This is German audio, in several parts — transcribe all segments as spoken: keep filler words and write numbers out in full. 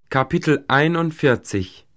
Kapitel einundvierzig.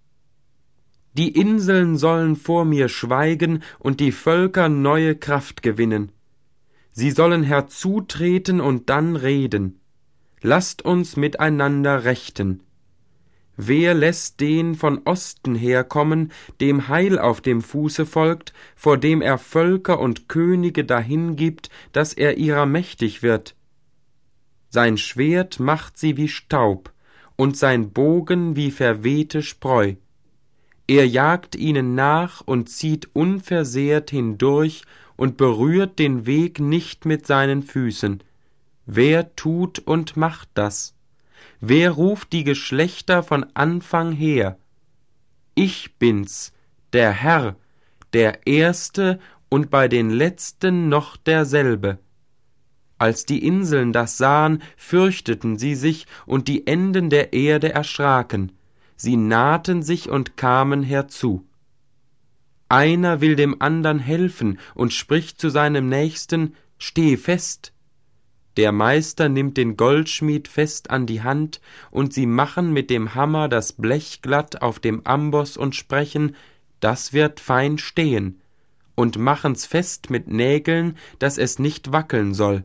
Die Inseln sollen vor mir schweigen und die Völker neue Kraft gewinnen. Sie sollen herzutreten und dann reden. Lasst uns miteinander rechten. Wer lässt den von Osten herkommen, dem Heil auf dem Fuße folgt, vor dem er Völker und Könige dahingibt, dass er ihrer mächtig wird? Sein Schwert macht sie wie Staub, und sein Bogen wie verwehte Spreu. Er jagt ihnen nach und zieht unversehrt hindurch und berührt den Weg nicht mit seinen Füßen. Wer tut und macht das? Wer ruft die Geschlechter von Anfang her? Ich bin's, der Herr, der Erste und bei den Letzten noch derselbe. Als die Inseln das sahen, fürchteten sie sich, und die Enden der Erde erschraken. Sie nahten sich und kamen herzu. Einer will dem andern helfen und spricht zu seinem Nächsten: Steh fest! Der Meister nimmt den Goldschmied fest an die Hand, und sie machen mit dem Hammer das Blech glatt auf dem Amboss und sprechen: Das wird fein stehen, und machen's fest mit Nägeln, dass es nicht wackeln soll.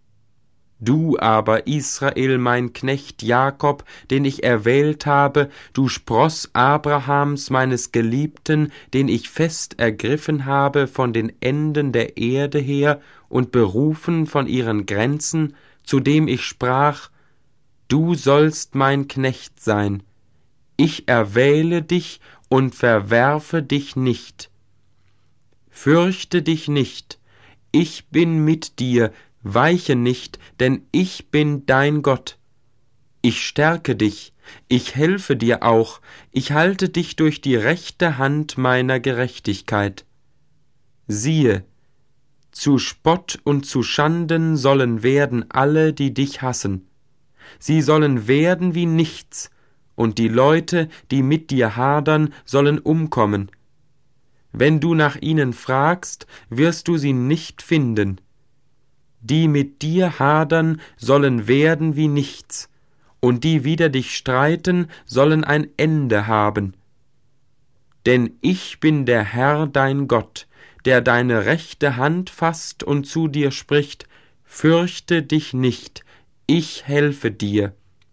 Du aber, Israel, mein Knecht Jakob, den ich erwählt habe, du Spross Abrahams, meines Geliebten, den ich fest ergriffen habe von den Enden der Erde her und berufen von ihren Grenzen, zu dem ich sprach: Du sollst mein Knecht sein. Ich erwähle dich und verwerfe dich nicht. Fürchte dich nicht, ich bin mit dir, weiche nicht, denn ich bin dein Gott. Ich stärke dich, ich helfe dir auch, ich halte dich durch die rechte Hand meiner Gerechtigkeit. Siehe, zu Spott und zu Schanden sollen werden alle, die dich hassen. Sie sollen werden wie nichts, und die Leute, die mit dir hadern, sollen umkommen. Wenn du nach ihnen fragst, wirst du sie nicht finden. Die mit dir hadern, sollen werden wie nichts, und die wider dich streiten, sollen ein Ende haben. Denn ich bin der Herr dein Gott, der deine rechte Hand fasst und zu dir spricht: Fürchte dich nicht, ich helfe dir.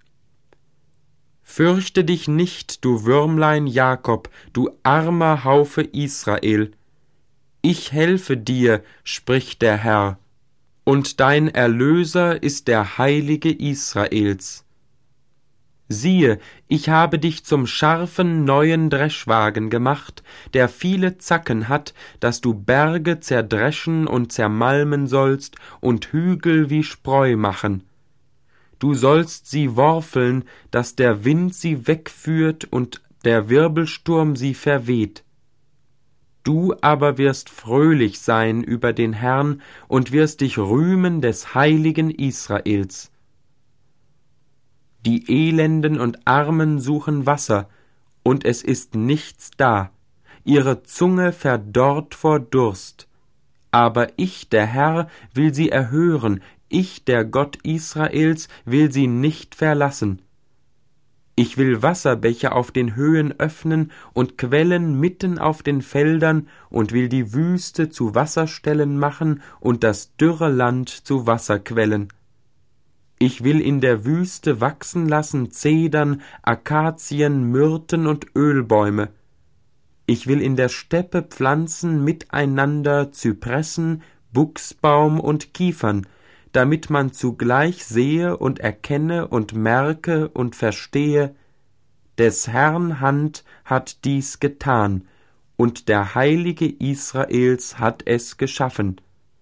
Fürchte dich nicht, du Würmlein Jakob, du armer Haufe Israel. Ich helfe dir, spricht der Herr. Und dein Erlöser ist der Heilige Israels. Siehe, ich habe dich zum scharfen neuen Dreschwagen gemacht, der viele Zacken hat, dass du Berge zerdreschen und zermalmen sollst und Hügel wie Spreu machen. Du sollst sie worfeln, dass der Wind sie wegführt und der Wirbelsturm sie verweht. Du aber wirst fröhlich sein über den Herrn und wirst dich rühmen des Heiligen Israels. Die Elenden und Armen suchen Wasser, und es ist nichts da. Ihre Zunge verdorrt vor Durst. Aber ich, der Herr, will sie erhören, ich, der Gott Israels, will sie nicht verlassen. Ich will Wasserbäche auf den Höhen öffnen und Quellen mitten auf den Feldern und will die Wüste zu Wasserstellen machen und das dürre Land zu Wasserquellen. Ich will in der Wüste wachsen lassen Zedern, Akazien, Myrten und Ölbäume. Ich will in der Steppe pflanzen miteinander Zypressen, Buchsbaum und Kiefern, damit man zugleich sehe und erkenne und merke und verstehe: Des Herrn Hand hat dies getan, und der Heilige Israels hat es geschaffen.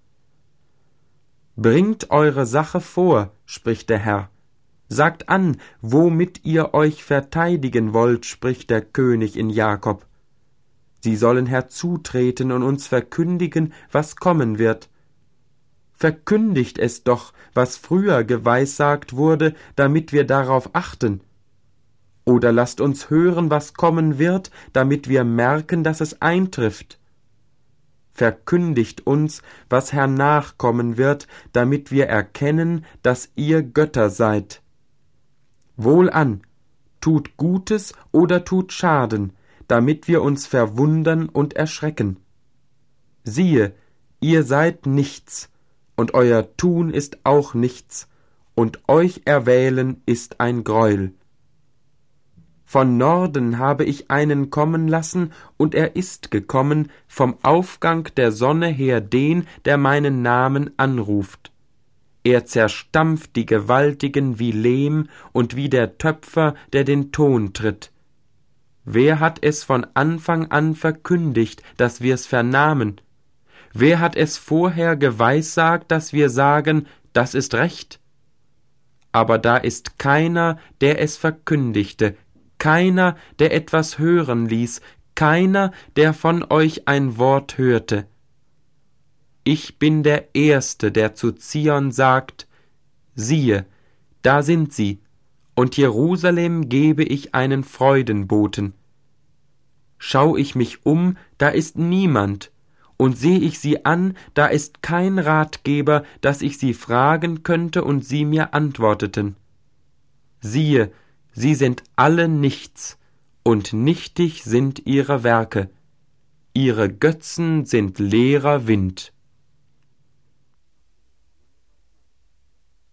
Bringt eure Sache vor, spricht der Herr. Sagt an, womit ihr euch verteidigen wollt, spricht der König in Jakob. Sie sollen herzutreten und uns verkündigen, was kommen wird. Verkündigt es doch, was früher geweissagt wurde, damit wir darauf achten. Oder lasst uns hören, was kommen wird, damit wir merken, dass es eintrifft. Verkündigt uns, was hernach kommen wird, damit wir erkennen, dass ihr Götter seid. Wohlan, tut Gutes oder tut Schaden, damit wir uns verwundern und erschrecken. Siehe, ihr seid nichts, und euer Tun ist auch nichts, und euch erwählen ist ein Greuel. Von Norden habe ich einen kommen lassen, und er ist gekommen, vom Aufgang der Sonne her den, der meinen Namen anruft. Er zerstampft die Gewaltigen wie Lehm und wie der Töpfer, der den Ton tritt. Wer hat es von Anfang an verkündigt, dass wir's vernahmen? Wer hat es vorher geweissagt, dass wir sagen, das ist recht? Aber da ist keiner, der es verkündigte, keiner, der etwas hören ließ, keiner, der von euch ein Wort hörte. Ich bin der Erste, der zu Zion sagt, siehe, da sind sie, und Jerusalem gebe ich einen Freudenboten. Schau ich mich um, da ist niemand, und seh ich sie an, da ist kein Ratgeber, dass ich sie fragen könnte und sie mir antworteten. Siehe, sie sind alle nichts, und nichtig sind ihre Werke, ihre Götzen sind leerer Wind.